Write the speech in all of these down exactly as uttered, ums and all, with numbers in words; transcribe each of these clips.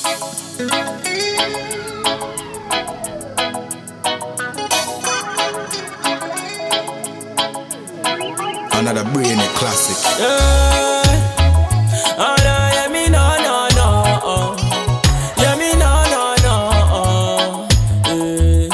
Another brainy classic. Yeah. Oh no, yeah me no no no. Oh. Yeah me no no no. Oh. Yeah.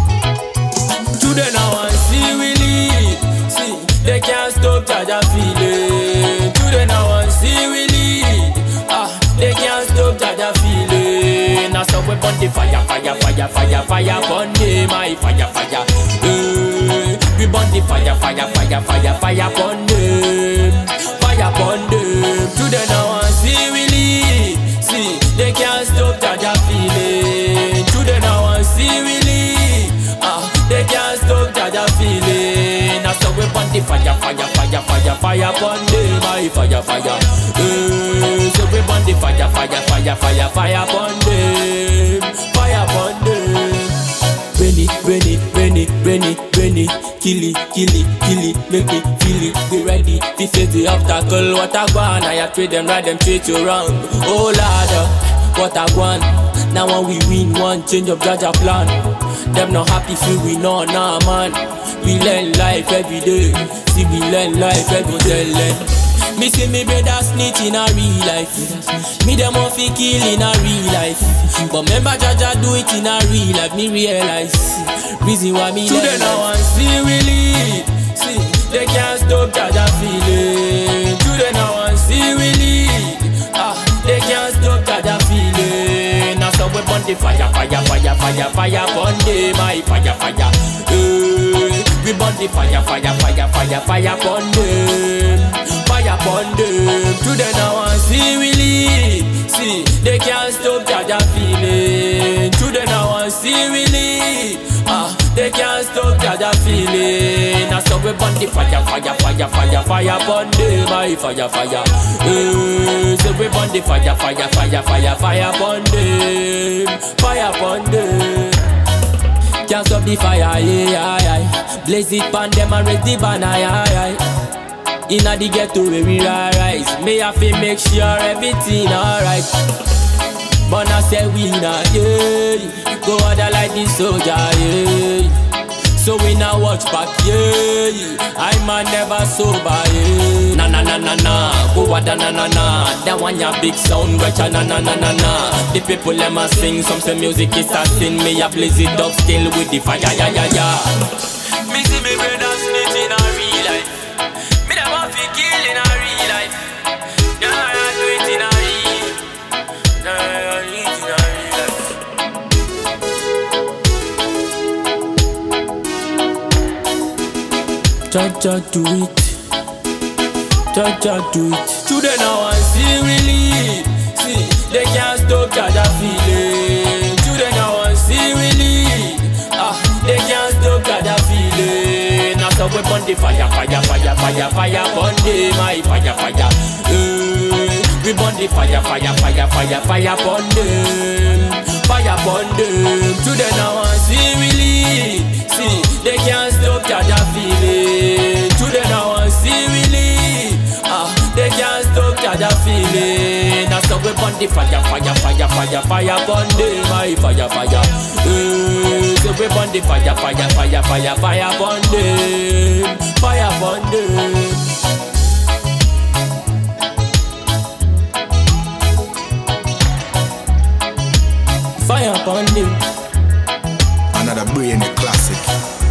Today now I see we lead. See they can't stop Jaja feeling. Today now I see we lead. Ah, they can't stop Jaja feeling. Now so we burn the fire, fire, fire, fire, fire, burn the my fire, fire. Yeah. We burn the fire, fire, fire, fire, fire burn them, fire burn them. Today now I see we lead. See, they can't stop Jaja feeling. Today now I see we lead. Ah, they can't stop Jaja feeling. Now so we burn the fire, fire, fire, fire, fire burn them, my fire, fire. Eh, so we burn the fire, fire, fire, fire, fire burn them, fire burn them. Rainy, rainy, rainy, rainy, rainy. Kill it, kill it, kill it, make me feel it. Be ready, to face the obstacle. What I want, I treat them right, them treat you wrong. Oh Lord, what I want. Now when we win one, change of Jaja plan. Them not happy, feel we know, nah man. We learn life every day. See we learn life every day. Me see me brother snitch in a real life. Me them off fi kill in a real life. But remember Jaja do it in a real life. Me realize reason why me today now I see we lead. See they can't stop Jaja feeling. Today now I see we lead. Ah, they can't stop Jaja feeling. Now so we burn the fire, fire, fire, fire, fire, burn the my fire, fire. Uh, we burn the fire, fire, fire, fire, fire, burn them. Fire burn them. Today now I see we lead. See, they can't stop Jaja feeling. Today now I see we lead. Ah, they can't stop Jaja feeling. Now so we burn the fire, fire, fire, fire, fire burn them, my fire, fire. Eh, so we burn the fire, fire, fire, fire, fire burn them, fire burn them. Can't stop the fire, yeah, yeah, yeah. Blaze it pan them and raise the banner, yeah, yeah. Inna the ghetto where we rise, me have to make sure everything alright. But I say we not, yeah. Go other like the soldier, yeah. So we now watch back, yeah. I man never sober, yeah. Na na na na na, go other na na na. That one ya big sound, which na na na na na. The people them a sing, some say music is a sin. Me a blaze it up still with the fire, yeah yeah yeah. Me see me brothers snitch in a real life. Kill in a real life. Yeah, I do it in a real. Yeah, I do it in a real life. Jaja do it. Jaja do it. Today now I see we lead. See, they can't stop Jaja feeling. Today now I see we lead. Ah, they can't stop Jaja feeling. So we burn the fire, fire, fire, fire, fire, burn the my fire, fire. Uh, we burn the fire, fire, fire, fire, fire, burn them, fire, burn them. Today now I see we lead. See, they can't stop Jaja feeling. Today now I see we lead. Ah, they can't stop Jaja feeling. Now so we burn the fire, fire, fire, fire, fire, burn them, my fire, fire. Uh, so we burn the fire, fire, fire, fire, fire, burn them, fire, burn them. Fire burn them. Another brainy classic.